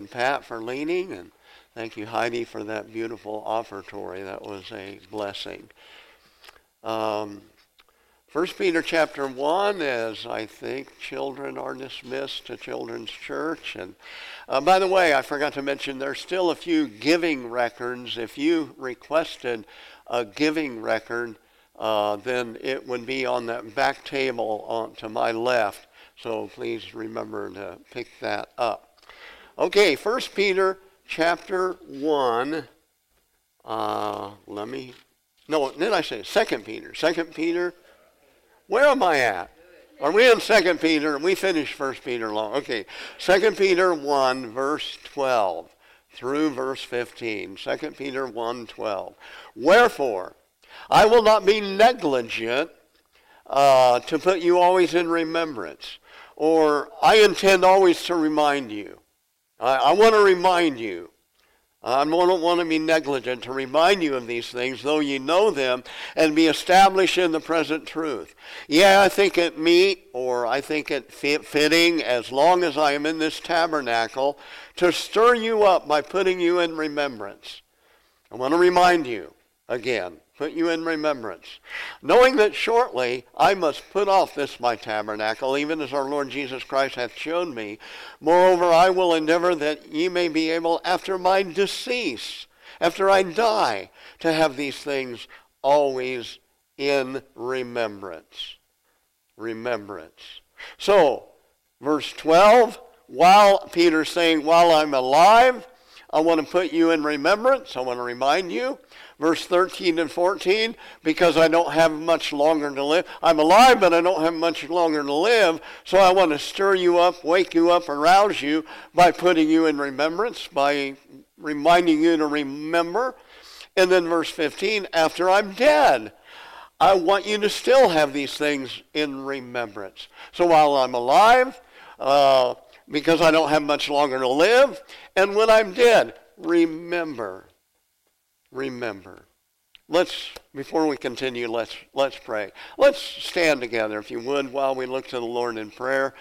and Pat for leading, and thank you, Heidi, for that beautiful offertory. That was a blessing. 1 Peter chapter 1, as I think children are dismissed to Children's Church. And by the way, I forgot to mention there's still a few giving records. If you requested a giving record, then it would be on that back table to my left. So please remember to pick that up. Okay, 1 Peter chapter 1. Did I say 2 Peter? 2 Peter. Where am I at? Are we in 2 Peter? We finished 1 Peter long. Okay, 2 Peter 1, verse 12 through verse 15. 2 Peter 1, 12. Wherefore, I will not be negligent to put you always in remembrance. Or I intend always to remind you. I want to remind you. I don't want to be negligent to remind you of these things, though you know them, and be established in the present truth. Yeah, I think it meet, or I think it fitting, as long as I am in this tabernacle, to stir you up by putting you in remembrance. I want to remind you again, put you in remembrance, knowing that shortly I must put off this my tabernacle, even as our Lord Jesus Christ hath shown me. Moreover, I will endeavor that ye may be able, after my decease, after I die, to have these things always in remembrance. Remembrance. So, verse 12, while Peter's saying, while I'm alive, I want to put you in remembrance. I want to remind you. Verse 13 and 14, because I don't have much longer to live. I'm alive, but I don't have much longer to live, so I want to stir you up, wake you up, arouse you by putting you in remembrance, by reminding you to remember. And then verse 15, after I'm dead, I want you to still have these things in remembrance. So while I'm alive, because I don't have much longer to live, and when I'm dead, remember. Remember. Before we continue, let's pray. Let's stand together, if you would, while we look to the Lord in prayer.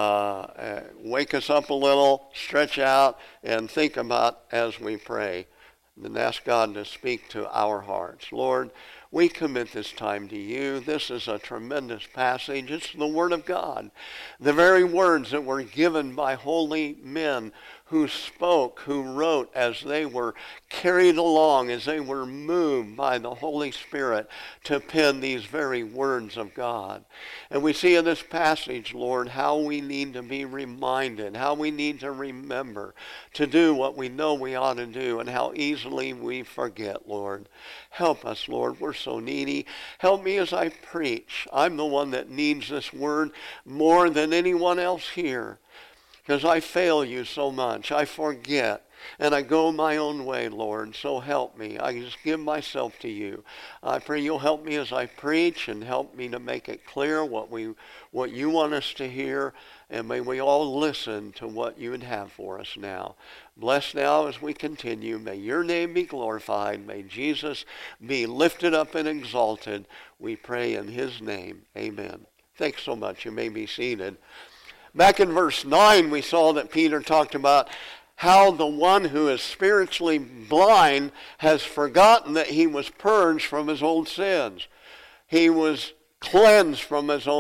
Wake us up a little, stretch out, and think about as we pray. And ask God to speak to our hearts. Lord, we commit this time to you. This is a tremendous passage. It's the Word of God. The very words that were given by holy men who spoke, who wrote as they were carried along, as they were moved by the Holy Spirit to pen these very words of God. And we see in this passage, Lord, how we need to be reminded, how we need to remember to do what we know we ought to do, and how easily we forget, Lord. Help us, Lord. We're so needy. Help me as I preach. I'm the one that needs this word more than anyone else here, because I fail you so much. I forget, and I go my own way, Lord. So help me. I just give myself to you. I pray you'll help me as I preach, and help me to make it clear what you want us to hear, and may we all listen to what you would have for us now. Bless now as we continue. May your name be glorified. May Jesus be lifted up and exalted. We pray in his name. Amen. Thanks so much. You may be seated. Back in verse 9, we saw that Peter talked about how the one who is spiritually blind has forgotten that he was purged from his old sins. He was cleansed from his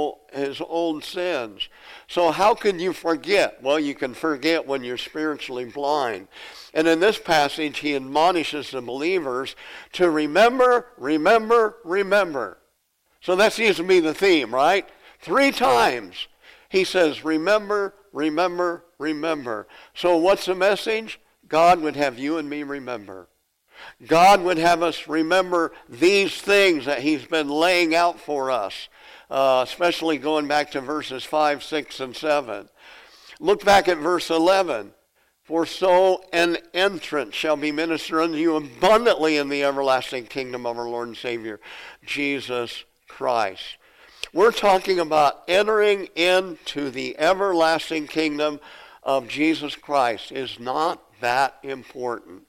old sins. So how can you forget? Well, you can forget when you're spiritually blind. And in this passage, he admonishes the believers to remember, remember, remember. So that seems to be the theme, right? 3 times. He says, remember, remember, remember. So what's the message? God would have you and me remember. God would have us remember these things that he's been laying out for us, especially going back to verses 5, 6, and 7. Look back at verse 11. For so an entrance shall be ministered unto you abundantly in the everlasting kingdom of our Lord and Savior, Jesus Christ. We're talking about entering into the everlasting kingdom of Jesus Christ. Is not that important?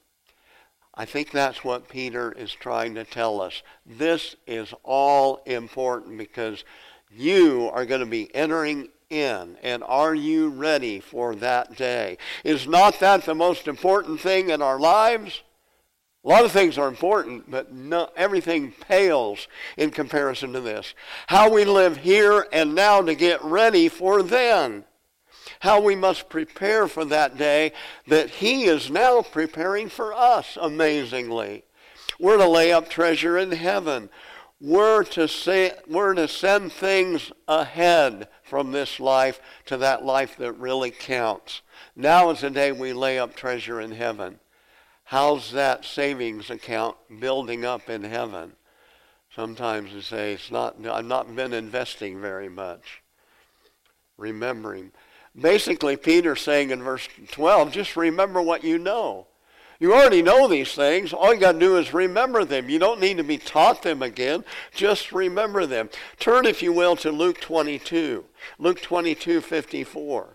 I think that's what Peter is trying to tell us. This is all important because you are going to be entering in? And are you ready for that day? Is not that the most important thing in our lives? A lot of things are important, but everything pales in comparison to this. How we live here and now to get ready for then. How we must prepare for that day that he is now preparing for us, amazingly. We're to lay up treasure in heaven. We're to send things ahead from this life to that life that really counts. Now is the day we lay up treasure in heaven. How's that savings account building up in heaven? Sometimes we say, I've not been investing very much. Remembering. Basically, Peter's saying in verse 12, just remember what you know. You already know these things. All you got to do is remember them. You don't need to be taught them again. Just remember them. Turn, if you will, to Luke 22. Luke 22:54.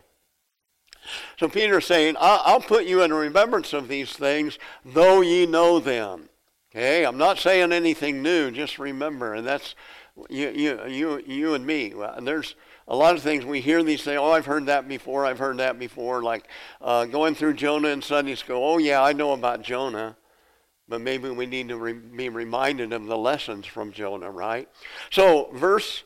So Peter's saying, I'll put you in remembrance of these things, though ye know them. Okay, I'm not saying anything new. Just remember, and that's you and me. There's a lot of things we hear these say, oh, I've heard that before, like going through Jonah in Sunday school. Oh, yeah, I know about Jonah, but maybe we need to be reminded of the lessons from Jonah, right? So verse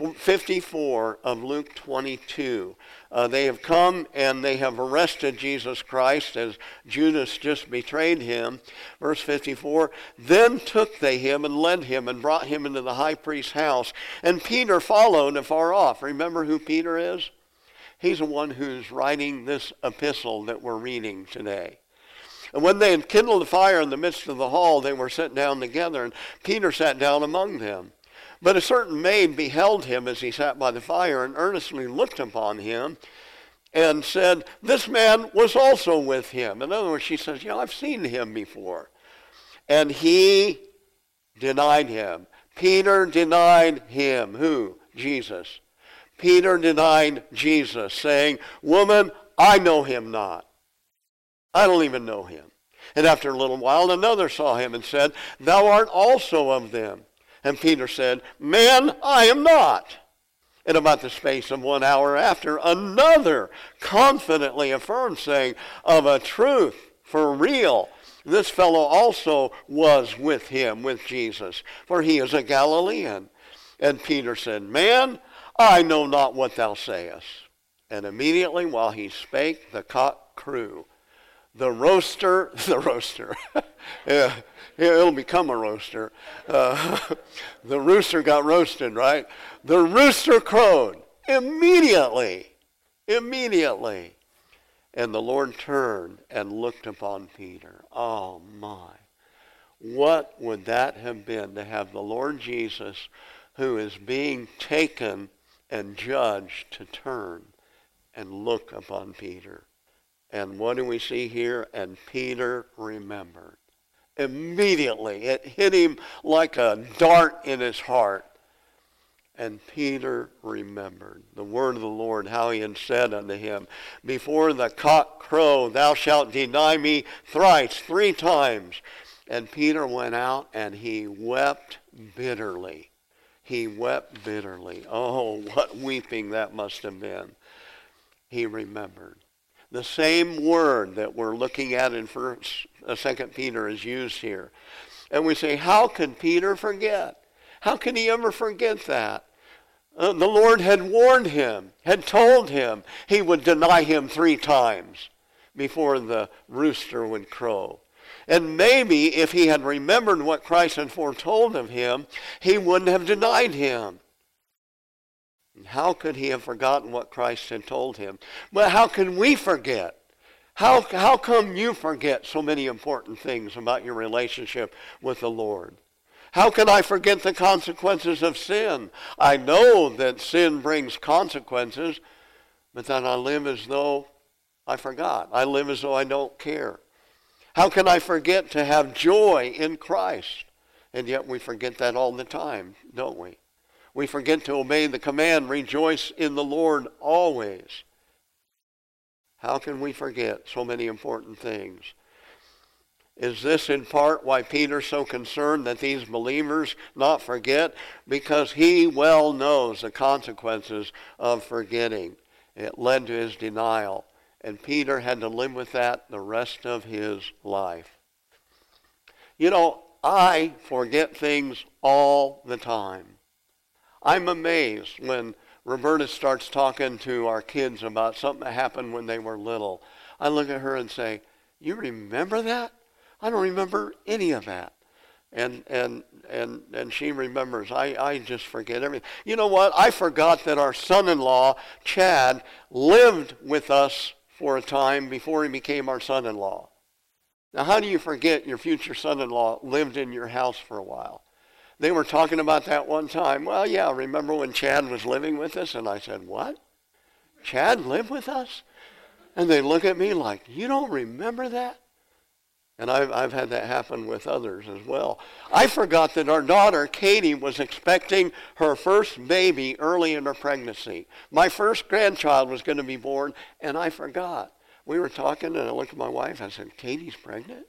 54 of Luke 22, they have come and they have arrested Jesus Christ as Judas just betrayed him. Verse 54, then took they him and led him and brought him into the high priest's house. And Peter followed afar off. Remember who Peter is? He's the one who's writing this epistle that we're reading today. And when they had kindled a fire in the midst of the hall, they were set down together, and Peter sat down among them. But a certain maid beheld him as he sat by the fire, and earnestly looked upon him, and said, this man was also with him. In other words, she says, I've seen him before. And he denied him. Peter denied him. Who? Jesus. Peter denied Jesus, saying, woman, I know him not. I don't even know him. And after a little while, another saw him and said, thou art also of them. And Peter said, man, I am not. And about the space of 1 hour after, another confidently affirmed, saying, of a truth, for real, this fellow also was with him, with Jesus, for he is a Galilean. And Peter said, man, I know not what thou sayest. And immediately while he spake, the cock crew. The roaster, yeah, it'll become a roaster. The rooster got roasted, right? The rooster crowed immediately. And the Lord turned and looked upon Peter. Oh my. What would that have been to have the Lord Jesus, who is being taken and judged, to turn and look upon Peter? And what do we see here? And Peter remembered. Immediately, it hit him like a dart in his heart. And Peter remembered the word of the Lord, how he had said unto him, before the cock crow, thou shalt deny me thrice, 3 times. And Peter went out and he wept bitterly. He wept bitterly. Oh, what weeping that must have been. He remembered. The same word that we're looking at in 2 Peter is used here. And we say, how could Peter forget? How can he ever forget that? The Lord had warned him, had told him he would deny him 3 times before the rooster would crow. And maybe if he had remembered what Christ had foretold of him, he wouldn't have denied him. How could he have forgotten what Christ had told him? But how can we forget? How come you forget so many important things about your relationship with the Lord? How can I forget the consequences of sin? I know that sin brings consequences, but then I live as though I forgot. I live as though I don't care. How can I forget to have joy in Christ? And yet we forget that all the time, don't we? We forget to obey the command, rejoice in the Lord always. How can we forget so many important things? Is this in part why Peter's so concerned that these believers not forget? Because he well knows the consequences of forgetting. It led to his denial. And Peter had to live with that the rest of his life. You know, I forget things all the time. I'm amazed when Roberta starts talking to our kids about something that happened when they were little. I look at her and say, "You remember that? I don't remember any of that." And she remembers. I just forget everything. You know what? I forgot that our son-in-law, Chad, lived with us for a time before he became our son-in-law. Now, how do you forget your future son-in-law lived in your house for a while? They were talking about that one time. Well, yeah, remember when Chad was living with us? And I said, "What? Chad lived with us?" And they look at me like, "You don't remember that?" And I've had that happen with others as well. I forgot that our daughter, Katie, was expecting her first baby early in her pregnancy. My first grandchild was going to be born, and I forgot. We were talking, and I looked at my wife. I said, "Katie's pregnant?"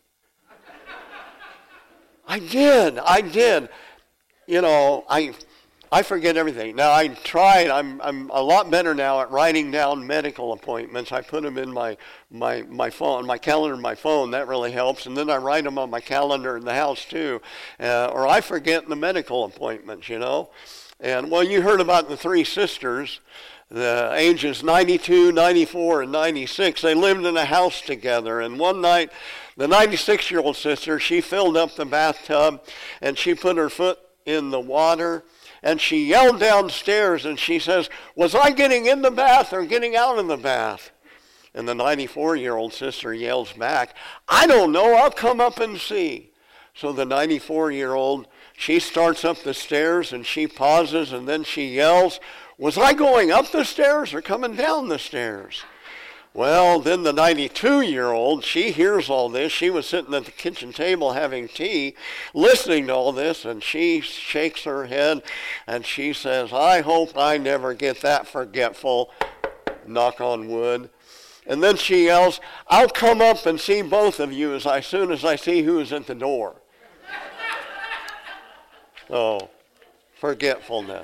I did. You know, I forget everything. Now, I tried. I'm a lot better now at writing down medical appointments. I put them in my phone, my calendar in my phone. That really helps. And then I write them on my calendar in the house, too. Or I forget the medical appointments, you know. And, well, you heard about the three sisters, the ages 92, 94, and 96. They lived in a house together. And one night, the 96-year-old sister, she filled up the bathtub, and she put her foot in the water, and she yelled downstairs, and she says, "Was I getting in the bath or getting out of the bath?" And the 94-year-old sister yells back, "I don't know, I'll come up and see." So the 94-year-old, she starts up the stairs, and she pauses, and then she yells, "Was I going up the stairs or coming down the stairs?" Well, then the 92-year-old, she hears all this. She was sitting at the kitchen table having tea, listening to all this, and she shakes her head, and she says, "I hope I never get that forgetful," knock on wood. And then she yells, "I'll come up and see both of you as soon as I see who's at the door." Oh, forgetfulness.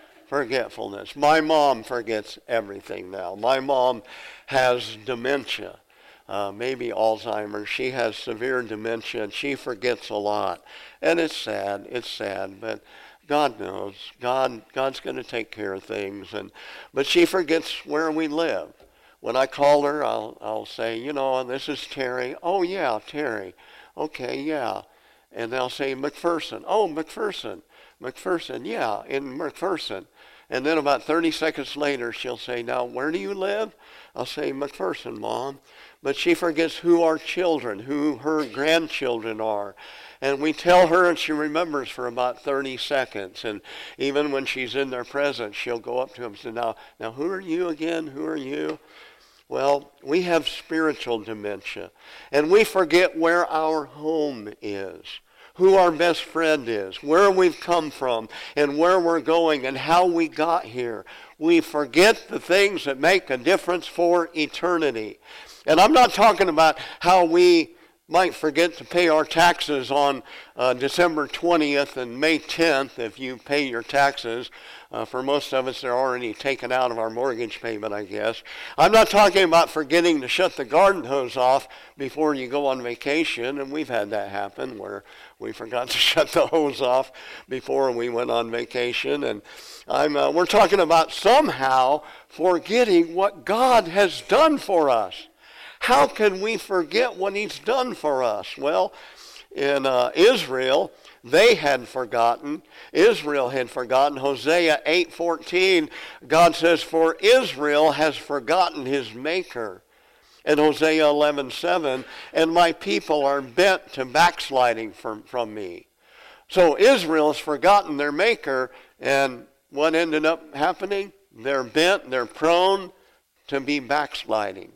My mom forgets everything now. My mom has dementia, maybe Alzheimer's. She has severe dementia, and she forgets a lot. And it's sad, but God knows. God's going to take care of things. But she forgets where we live. When I call her, I'll say, "You know, this is Terry." "Oh, yeah, Terry." "Okay, yeah." And they'll say, "McPherson." "Oh, McPherson." "McPherson, yeah, in McPherson." And then about 30 seconds later, she'll say, "Now, where do you live?" I'll say, "McPherson, Mom." But she forgets who our children, who her grandchildren are. And we tell her, and she remembers for about 30 seconds. And even when she's in their presence, she'll go up to them and say, now, who are you again? Who are you? Well, we have spiritual dementia. And we forget where our home is, who our best friend is, where we've come from, and where we're going, and how we got here. We forget the things that make a difference for eternity. And I'm not talking about how we might forget to pay our taxes on December 20th and May 10th if you pay your taxes. For most of us, they're already taken out of our mortgage payment, I guess. I'm not talking about forgetting to shut the garden hose off before you go on vacation, and we've had that happen where we forgot to shut the hose off before we went on vacation. And we're talking about somehow forgetting what God has done for us. How can we forget what he's done for us? Well, in Israel, they had forgotten. Israel had forgotten. Hosea 8:14, God says, "For Israel has forgotten his maker." And Hosea 11:7, "And my people are bent to backsliding from me." So Israel has forgotten their maker, and what ended up happening? They're bent, they're prone to be backsliding,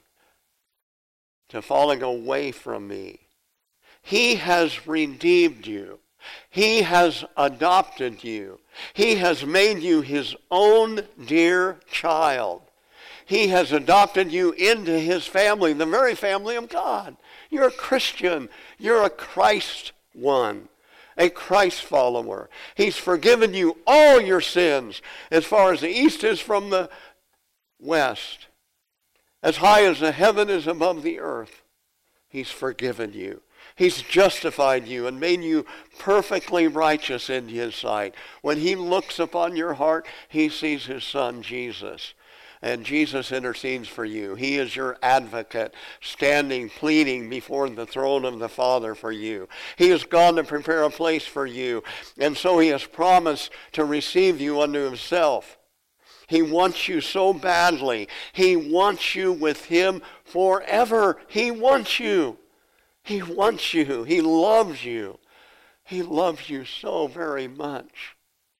to falling away from me. He has redeemed you. He has adopted you. He has made you his own dear child. He has adopted you into his family, the very family of God. You're a Christian. You're a Christ one, a Christ follower. He's forgiven you all your sins as far as the east is from the west. As high as the heaven is above the earth, he's forgiven you. He's justified you and made you perfectly righteous in his sight. When he looks upon your heart, he sees his son, Jesus. And Jesus intercedes for you. He is your advocate, standing, pleading before the throne of the Father for you. He has gone to prepare a place for you, and so he has promised to receive you unto himself. He wants you so badly. He wants you with him forever. He wants you. He wants you. He loves you. He loves you so very much.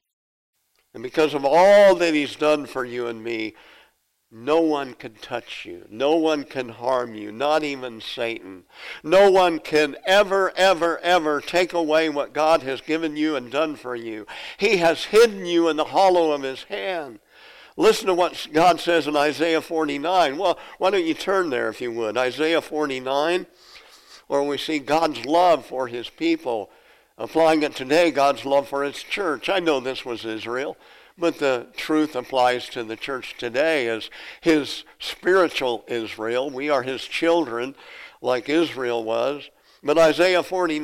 And because of all that he's done for you and me, no one can touch you. No one can harm you, not even Satan. No one can ever, ever, ever take away what God has given you and done for you. He has hidden you in the hollow of his hand. Listen to what God says in Isaiah 49. Well, why don't you turn there if you would. Isaiah 49, where we see God's love for his people. Applying it today, God's love for his church. I know this was Israel, but the truth applies to the church today as his spiritual Israel. We are his children like Israel was. But Isaiah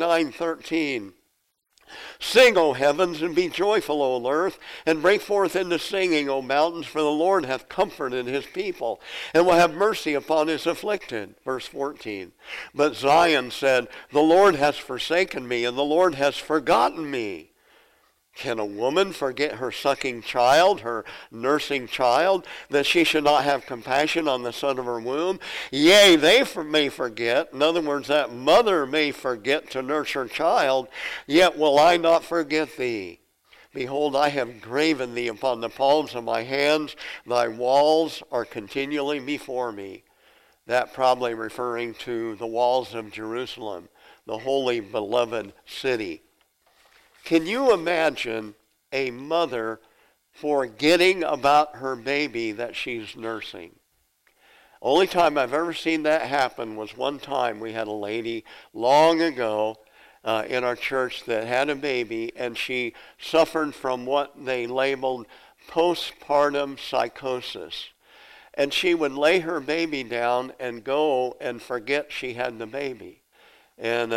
49:13. Sing, O heavens, and be joyful, O earth, and break forth into singing, O mountains, for the Lord hath comforted his people, and will have mercy upon his afflicted. Verse 14. But Zion said, the Lord has forsaken me, and the Lord has forgotten me. Can a woman forget her sucking child, her nursing child, that she should not have compassion on the son of her womb? Yea, they may forget. In other words, that mother may forget to nurse her child, yet will I not forget thee. Behold, I have graven thee upon the palms of my hands. Thy walls are continually before me. That probably referring to the walls of Jerusalem, the holy, beloved city. Can you imagine a mother forgetting about her baby that she's nursing? Only time I've ever seen that happen was one time we had a lady long ago in our church that had a baby, and she suffered from what they labeled postpartum psychosis. And she would lay her baby down and go and forget she had the baby. And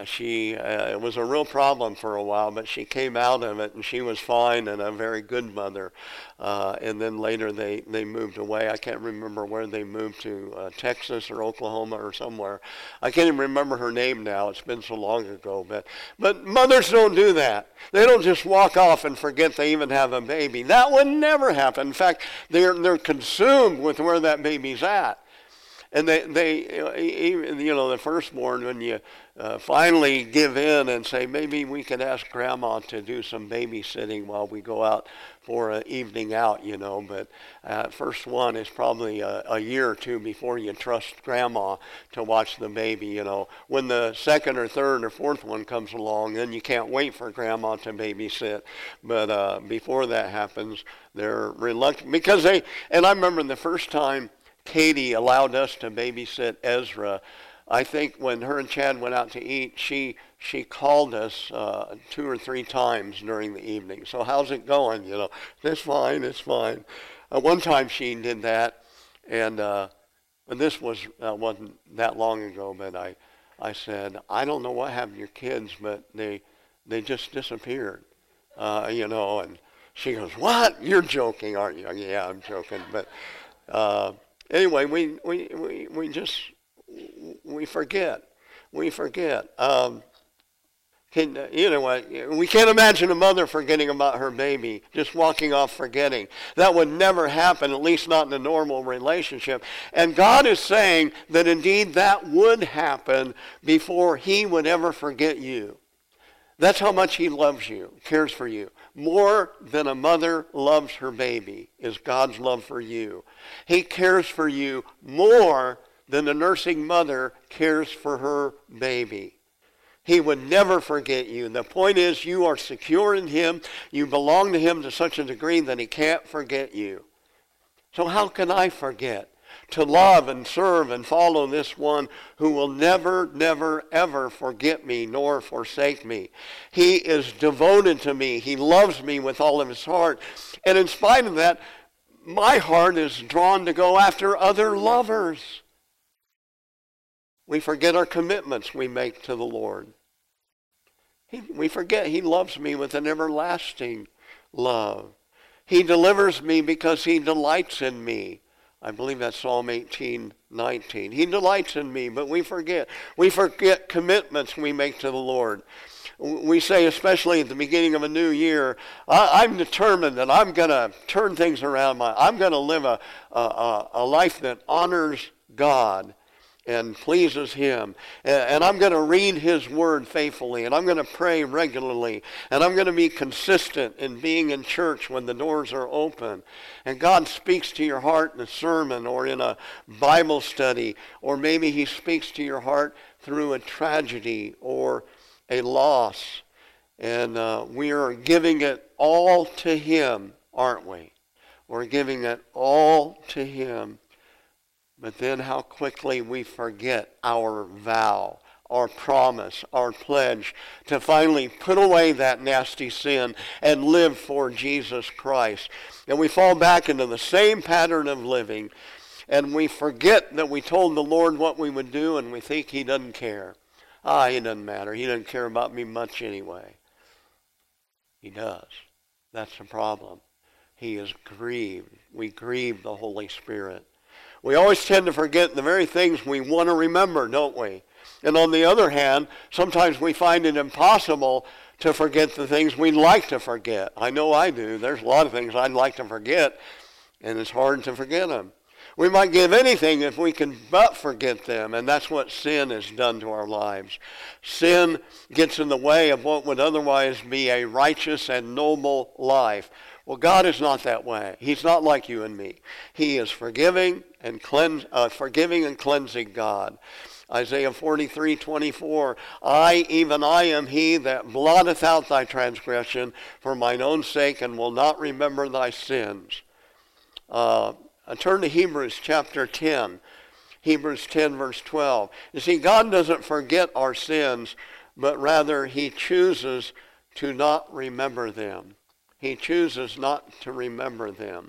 it was a real problem for a while, but she came out of it, and she was fine and a very good mother. And then later they moved away. I can't remember where they moved to, Texas or Oklahoma or somewhere. I can't even remember her name now. It's been so long ago. But mothers don't do that. They don't just walk off and forget they even have a baby. That would never happen. In fact, they're consumed with where that baby's at. And the firstborn, when you finally give in and say, maybe we could ask Grandma to do some babysitting while we go out for an evening out, But first one is probably a year or two before you trust Grandma to watch the baby, When the second or third or fourth one comes along, then you can't wait for Grandma to babysit. But before that happens, they're reluctant. And I remember the first time Katie allowed us to babysit Ezra. I think when her and Chad went out to eat, she called us 2 or 3 times during the evening. So how's it going? It's fine, it's fine. One time she did that, and this wasn't that long ago, but I said, I don't know what happened to your kids, but they just disappeared, And she goes, what? You're joking, aren't you? Yeah, I'm joking, but. Anyway, we forget. We forget. We can't imagine a mother forgetting about her baby, just walking off forgetting. That would never happen, at least not in a normal relationship. And God is saying that indeed that would happen before he would ever forget you. That's how much he loves you, cares for you. More than a mother loves her baby is God's love for you. He cares for you more than a nursing mother cares for her baby. He would never forget you. The point is, you are secure in him. You belong to him to such a degree that he can't forget you. So how can I forget to love and serve and follow this one who will never, never, ever forget me nor forsake me? He is devoted to me. He loves me with all of his heart. And in spite of that, my heart is drawn to go after other lovers. We forget our commitments we make to the Lord. We forget He loves me with an everlasting love. He delivers me because He delights in me. I believe that's Psalm 18:19. He delights in me, but we forget. We forget commitments we make to the Lord. We say, especially at the beginning of a new year, I'm determined that I'm going to turn things around. I'm going to live a life that honors God and pleases Him. And I'm going to read His Word faithfully, and I'm going to pray regularly, and I'm going to be consistent in being in church when the doors are open. And God speaks to your heart in a sermon or in a Bible study, or maybe He speaks to your heart through a tragedy or a loss. And we are giving it all to Him, aren't we? We're giving it all to Him. But then how quickly we forget our vow, our promise, our pledge to finally put away that nasty sin and live for Jesus Christ. And we fall back into the same pattern of living, and we forget that we told the Lord what we would do, and we think He doesn't care. He doesn't matter. He doesn't care about me much anyway. He does. That's the problem. He is grieved. We grieve the Holy Spirit. We always tend to forget the very things we want to remember, don't we? And on the other hand, sometimes we find it impossible to forget the things we'd like to forget. I know I do. There's a lot of things I'd like to forget, and it's hard to forget them. We might give anything if we can but forget them, and that's what sin has done to our lives. Sin gets in the way of what would otherwise be a righteous and noble life. Well, God is not that way. He's not like you and me. He is forgiving and cleansing God. Isaiah 43:24, even I am He that blotteth out thy transgression for mine own sake, and will not remember thy sins. Turn to Hebrews chapter 10. Hebrews 10 verse 12. You see, God doesn't forget our sins, but rather He chooses to not remember them. He chooses not to remember them.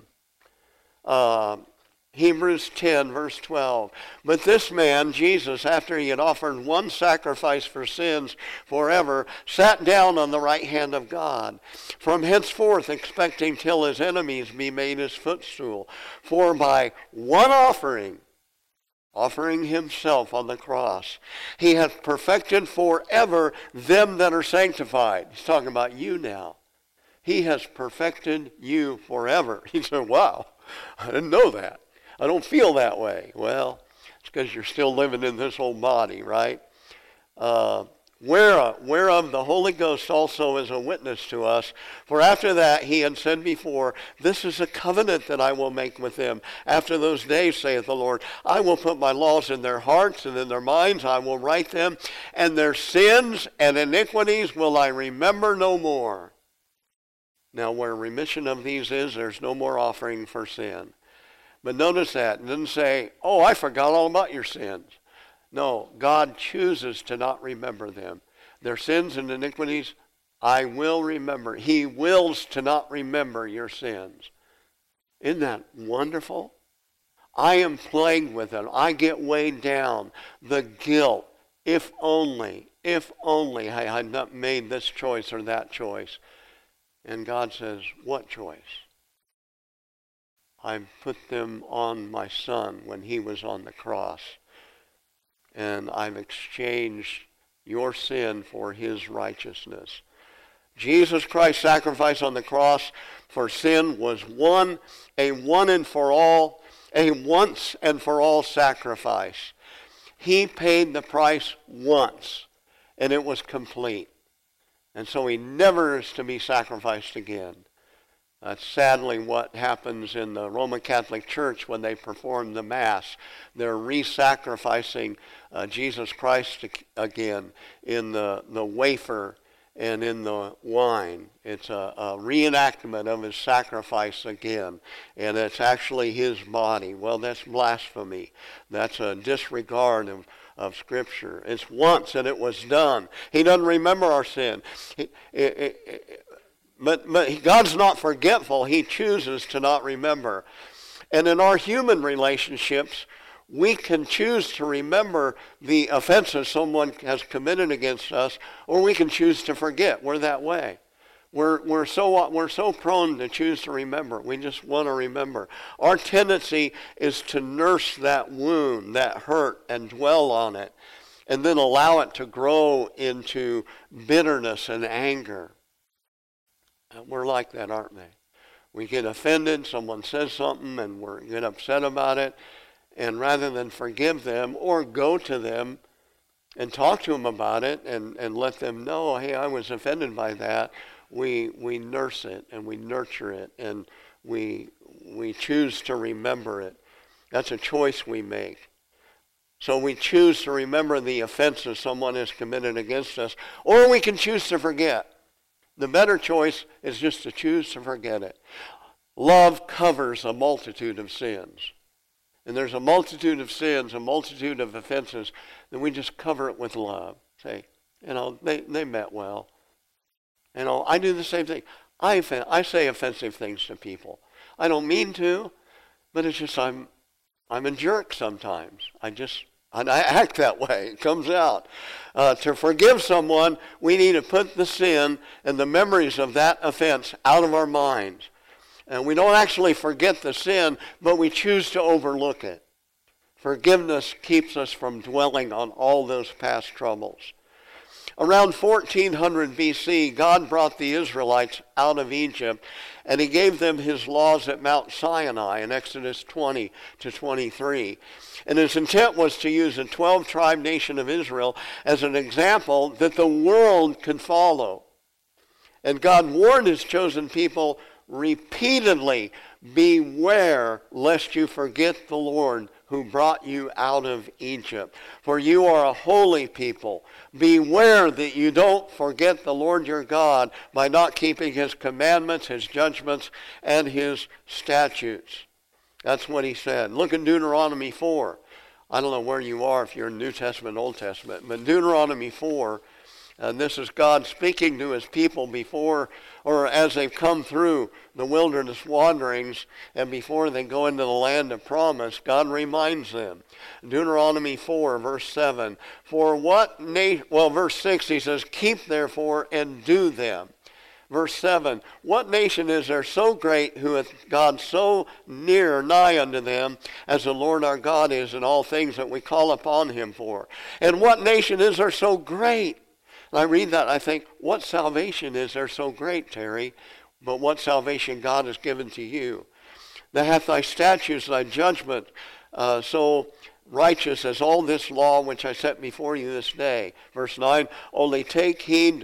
Hebrews 10, verse 12. But this man, Jesus, after He had offered one sacrifice for sins forever, sat down on the right hand of God, from henceforth expecting till His enemies be made His footstool. For by one offering Himself on the cross, He hath perfected forever them that are sanctified. He's talking about you now. He has perfected you forever. He said, wow, I didn't know that. I don't feel that way. Well, it's because you're still living in this old body, right? Whereof the Holy Ghost also is a witness to us. For after that He had said before, this is a covenant that I will make with them. After those days, saith the Lord, I will put my laws in their hearts, and in their minds I will write them, and their sins and iniquities will I remember no more. Now, where remission of these is, there's no more offering for sin. But notice that. It doesn't say, oh, I forgot all about your sins. No, God chooses to not remember them. Their sins and iniquities, I will remember. He wills to not remember your sins. Isn't that wonderful? I am plagued with it. I get weighed down. The guilt. If only I had not made this choice or that choice. And God says, what choice? I put them on my Son when He was on the cross. And I've exchanged your sin for His righteousness. Jesus Christ's sacrifice on the cross for sin was a once and for all sacrifice. He paid the price once, and it was complete. And so He never is to be sacrificed again. That's sadly what happens in the Roman Catholic Church when they perform the Mass. They're re-sacrificing Jesus Christ again in the wafer and in the wine. It's a reenactment of His sacrifice again. And it's actually His body. Well, that's blasphemy. That's a disregard of Scripture. It's once and it was done. He doesn't remember our sin. But God's not forgetful. He chooses to not remember. And in our human relationships, we can choose to remember the offenses someone has committed against us, or we can choose to forget. We're that way. We're so prone to choose to remember. We just want to remember. Our tendency is to nurse that wound, that hurt, and dwell on it, and then allow it to grow into bitterness and anger. We're like that, aren't we? We get offended, someone says something, and we get upset about it. And rather than forgive them or go to them and talk to them about it and let them know, hey, I was offended by that, we nurse it and we nurture it and we choose to remember it. That's a choice we make. So we choose to remember the offenses someone has committed against us, or we can choose to forget. The better choice is just to choose to forget it. Love covers a multitude of sins. And there's a multitude of sins, a multitude of offenses, then we just cover it with love. Say, they meant well. I do the same thing. I say offensive things to people. I don't mean to, but it's just I'm a jerk sometimes. I act that way. It comes out. To forgive someone, we need to put the sin and the memories of that offense out of our minds. And we don't actually forget the sin, but we choose to overlook it. Forgiveness keeps us from dwelling on all those past troubles. Around 1400 BC, God brought the Israelites out of Egypt, and he gave them his laws at Mount Sinai in Exodus 20 to 23. And his intent was to use the 12-tribe nation of Israel as an example that the world could follow. And God warned his chosen people repeatedly, beware lest you forget the Lord who brought you out of Egypt. For you are a holy people. Beware that you don't forget the Lord your God by not keeping his commandments, his judgments, and his statutes. That's what he said. Look in Deuteronomy 4. I don't know where you are, if you're in New Testament, Old Testament, but Deuteronomy 4, and this is God speaking to his people before, or as they've come through the wilderness wanderings, and before they go into the land of promise, God reminds them. Deuteronomy 4, verse 7. Verse 6, he says, keep therefore and do them. Verse 7, what nation is there so great who hath God so nigh unto them as the Lord our God is in all things that we call upon him for? And what nation is there so great? And I read that, I think, what salvation is there so great, Terry? But what salvation God has given to you? That hath thy statutes, thy judgment, so righteous as all this law which I set before you this day. Verse 9, only take heed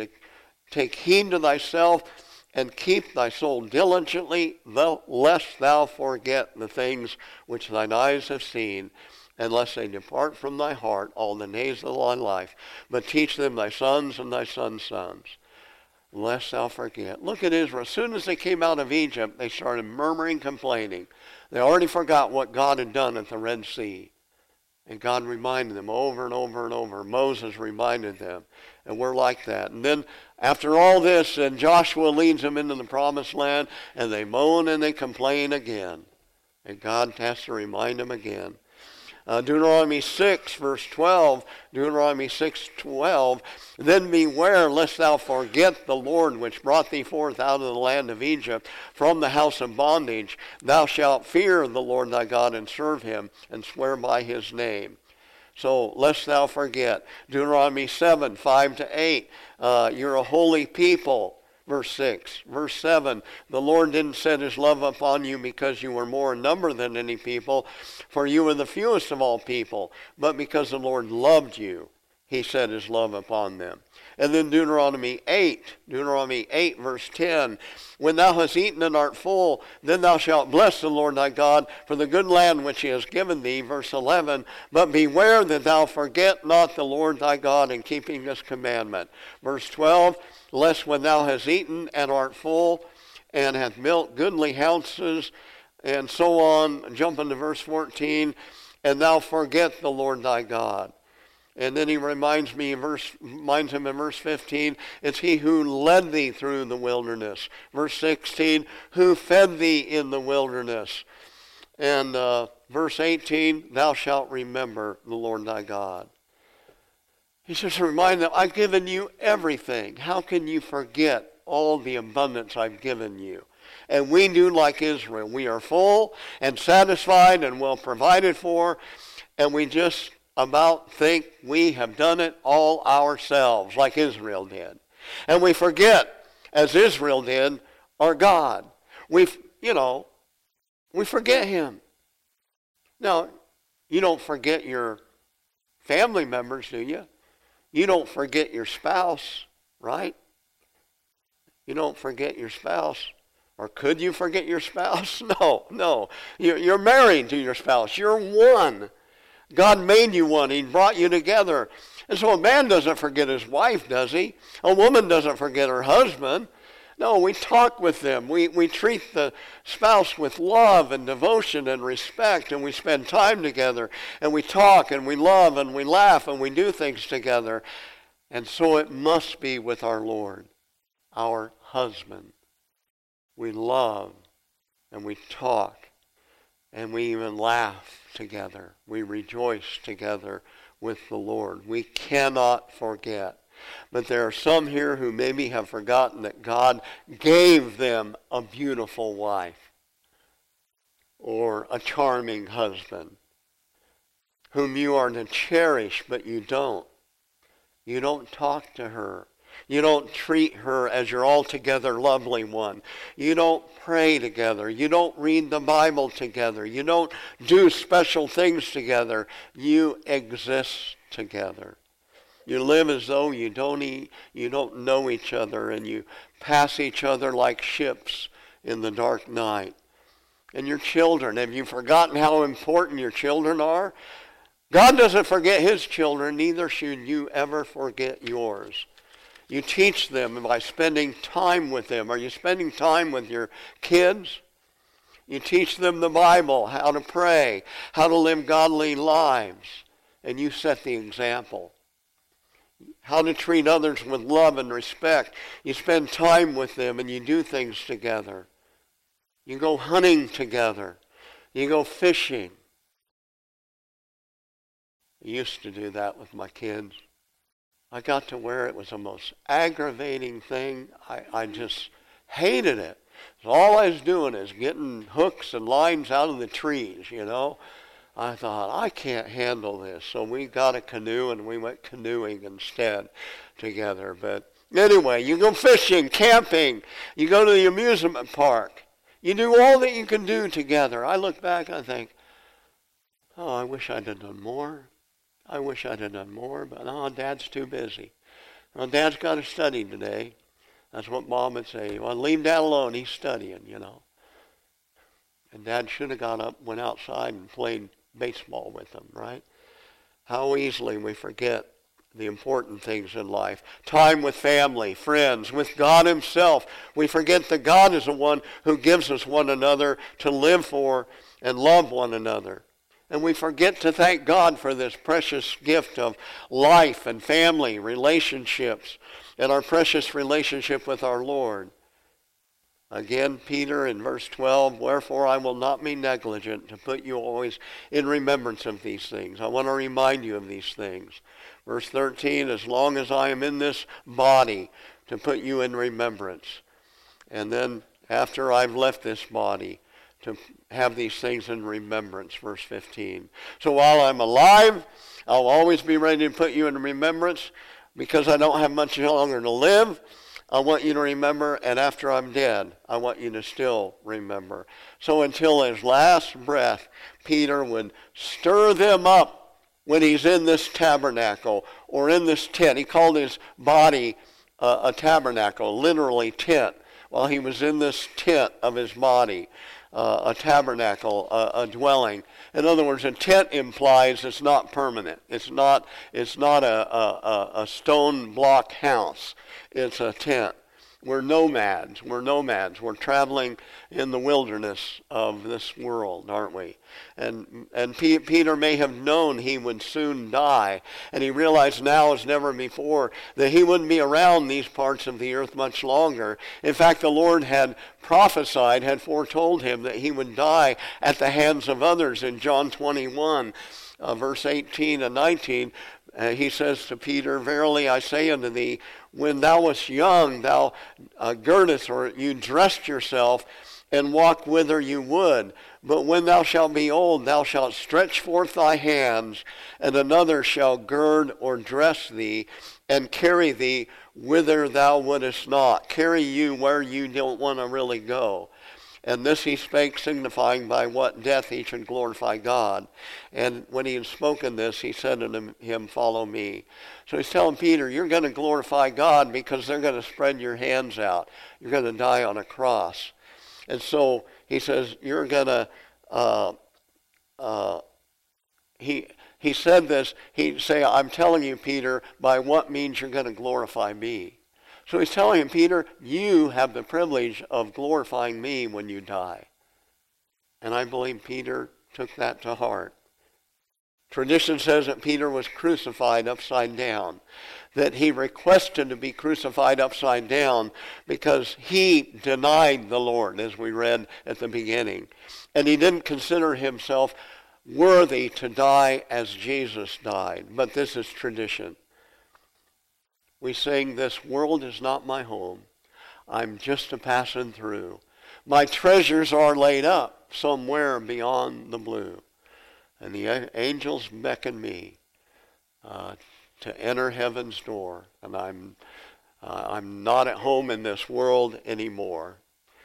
to thyself and keep thy soul diligently, lest thou forget the things which thine eyes have seen, unless they depart from thy heart all the days of thy life. But teach them thy sons and thy sons' sons, lest thou forget. Look at Israel. As soon as they came out of Egypt, they started murmuring, complaining. They already forgot what God had done at the Red Sea. And God reminded them over and over and over. Moses reminded them. And we're like that. And then after all this, and Joshua leads them into the promised land, and they moan and they complain again. And God has to remind them again. Deuteronomy 6, verse 12, Deuteronomy 6:12, then beware lest thou forget the Lord which brought thee forth out of the land of Egypt from the house of bondage. Thou shalt fear the Lord thy God and serve him and swear by his name. So, lest thou forget. Deuteronomy 7, 5 to 8, you're a holy people. Verse 6. Verse 7, the Lord didn't set his love upon you because you were more in number than any people, for you were the fewest of all people, but because the Lord loved you, he set his love upon them. And then Deuteronomy 8, verse 10, when thou hast eaten and art full, then thou shalt bless the Lord thy God for the good land which he has given thee. Verse 11, but beware that thou forget not the Lord thy God in keeping this commandment. Verse 12, lest when thou hast eaten and art full, and hath milked goodly houses, and so on, jump into verse 14, and thou forget the Lord thy God. And then he reminds him in verse 15, it's he who led thee through the wilderness. Verse 16, who fed thee in the wilderness. And verse 18, thou shalt remember the Lord thy God. He says to remind them, I've given you everything. How can you forget all the abundance I've given you? And we do like Israel. We are full and satisfied and well provided for, and we just about think we have done it all ourselves, like Israel did. And we forget, as Israel did, our God. We forget him. Now, you don't forget your family members, do you? You don't forget your spouse, right? You don't forget your spouse. Or could you forget your spouse? No. You're married to your spouse. You're one. God made you one. He brought you together. And so a man doesn't forget his wife, does he? A woman doesn't forget her husband. No, we talk with them. We treat the spouse with love and devotion and respect, and we spend time together, and we talk, and we love, and we laugh, and we do things together. And so it must be with our Lord, our husband. We love, and we talk, and we even laugh together. We rejoice together with the Lord. We cannot forget. But there are some here who maybe have forgotten that God gave them a beautiful wife or a charming husband whom you are to cherish, but you don't. You don't talk to her. You don't treat her as your altogether lovely one. You don't pray together. You don't read the Bible together. You don't do special things together. You exist together. You live as though you don't know each other, and you pass each other like ships in the dark night. And your children, have you forgotten how important your children are? God doesn't forget his children, neither should you ever forget yours. You teach them by spending time with them. Are you spending time with your kids? You teach them the Bible, how to pray, how to live godly lives, and you set the example. How to treat others with love and respect. You spend time with them and you do things together. You go hunting together. You go fishing. I used to do that with my kids. I got to where it was the most aggravating thing. I just hated it. All I was doing is getting hooks and lines out of the trees, you know. I thought, I can't handle this. So we got a canoe and we went canoeing instead together. But anyway, you go fishing, camping. You go to the amusement park. You do all that you can do together. I look back, I think, oh, I wish I'd have done more. I wish I'd have done more, but no, Dad's too busy. Well, Dad's got to study today. That's what Mom would say. Well, leave Dad alone. He's studying, you know. And Dad should have got up, went outside, and played baseball with them, right? How easily we forget the important things in life. Time with family, friends, with God himself. We forget that God is the one who gives us one another to live for and love one another. And we forget to thank God for this precious gift of life and family, relationships, and our precious relationship with our Lord. Again, Peter in verse 12, wherefore I will not be negligent to put you always in remembrance of these things. I want to remind you of these things. Verse 13, as long as I am in this body, to put you in remembrance. And then after I've left this body, to have these things in remembrance, verse 15. So while I'm alive, I'll always be ready to put you in remembrance. Because I don't have much longer to live, I want you to remember, and after I'm dead, I want you to still remember. So until his last breath, Peter would stir them up when he's in this tabernacle or in this tent. He called his body a tabernacle, literally tent, while he was in this tent of his body. A tabernacle, a dwelling. In other words, a tent implies it's not permanent. It's not a stone block house. It's a tent. We're nomads. We're nomads. We're traveling in the wilderness of this world, aren't we? And Peter may have known he would soon die, and he realized now as never before that he wouldn't be around these parts of the earth much longer. In fact, the Lord had prophesied, had foretold him that he would die at the hands of others. In John 21, verse 18 and 19, he says to Peter, "Verily I say unto thee, when thou wast young, thou girdest, or you dressed yourself, and walked whither you would. But when thou shalt be old, thou shalt stretch forth thy hands, and another shall gird or dress thee, and carry thee whither thou wouldest not." Carry you where you don't want to really go. And this he spake, signifying by what death he should glorify God. And when he had spoken this, he said unto him, "Follow me." So he's telling Peter, you're going to glorify God because they're going to spread your hands out. You're going to die on a cross. And so he says, you're going to, he said this, he'd say, "I'm telling you, Peter, by what means you're going to glorify me." So he's telling him, Peter, you have the privilege of glorifying me when you die. And I believe Peter took that to heart. Tradition says that Peter was crucified upside down, that he requested to be crucified upside down because he denied the Lord, as we read at the beginning. And he didn't consider himself worthy to die as Jesus died. But this is tradition. We sing, "This world is not my home. I'm just a passing through. My treasures are laid up somewhere beyond the blue. And the angels beckon me to enter heaven's door. And I'm not at home in this world anymore.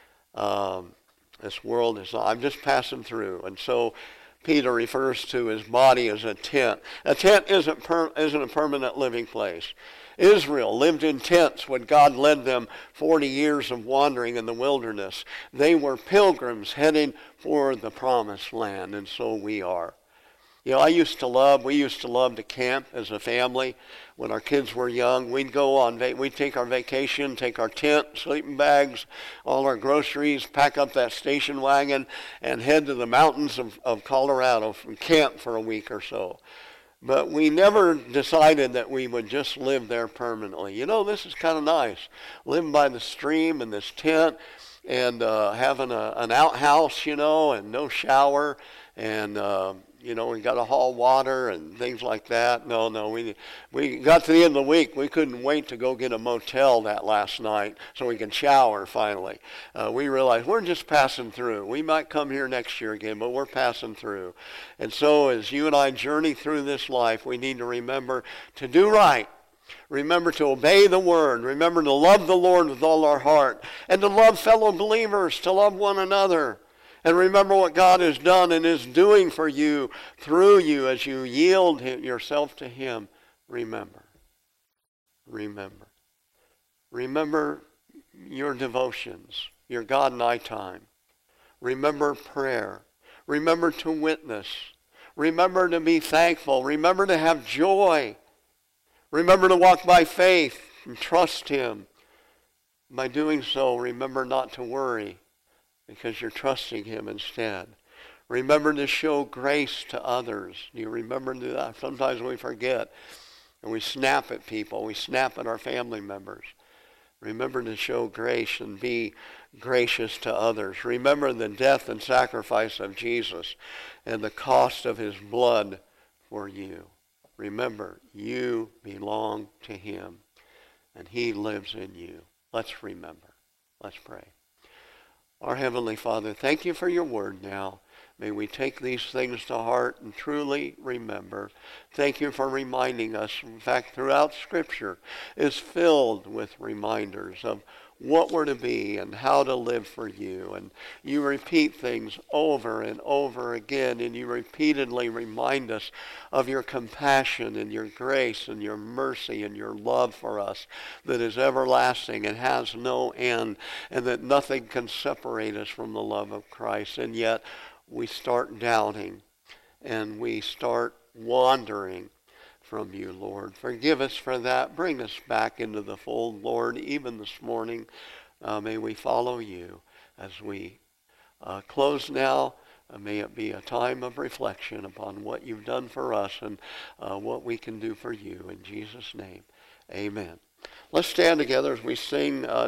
This world is not, I'm just passing through." And so Peter refers to his body as a tent. A tent isn't a permanent living place. Israel lived in tents when God led them 40 years of wandering in the wilderness. They were pilgrims heading for the promised land, and so we are. You know, we used to love to camp as a family. When our kids were young, we'd take our vacation, take our tent, sleeping bags, all our groceries, pack up that station wagon, and head to the mountains of Colorado and camp for a week or so. But we never decided that we would just live there permanently. You know, this is kind of nice, living by the stream in this tent and having an outhouse, you know, and no shower, and you know, we got to haul water and things like that. No, we got to the end of the week. We couldn't wait to go get a motel that last night so we could shower finally. We realized we're just passing through. We might come here next year again, but we're passing through. And so as you and I journey through this life, we need to remember to do right. Remember to obey the word. Remember to love the Lord with all our heart, and to love fellow believers, to love one another. And remember what God has done and is doing for you, through you, as you yield yourself to him. Remember. Remember your devotions, your God and I time. Remember prayer. Remember to witness. Remember to be thankful. Remember to have joy. Remember to walk by faith and trust him. By doing so, remember not to worry, because you're trusting him instead. Remember to show grace to others. Do you remember to do that? Sometimes we forget, and we snap at people. We snap at our family members. Remember to show grace and be gracious to others. Remember the death and sacrifice of Jesus and the cost of his blood for you. Remember, you belong to him, and he lives in you. Let's remember. Let's pray. Our Heavenly Father, thank you for your word now. May we take these things to heart and truly remember. Thank you for reminding us. In fact, throughout Scripture is filled with reminders of what we're to be and how to live for you. And you repeat things over and over again, and you repeatedly remind us of your compassion and your grace and your mercy and your love for us that is everlasting and has no end, and that nothing can separate us from the love of Christ. And yet we start doubting and we start wandering. from you, Lord. Forgive us for that. Bring us back into the fold, Lord, even this morning. May we follow you as we close now. May it be a time of reflection upon what you've done for us and what we can do for you. In Jesus' name, amen. Let's stand together as we sing.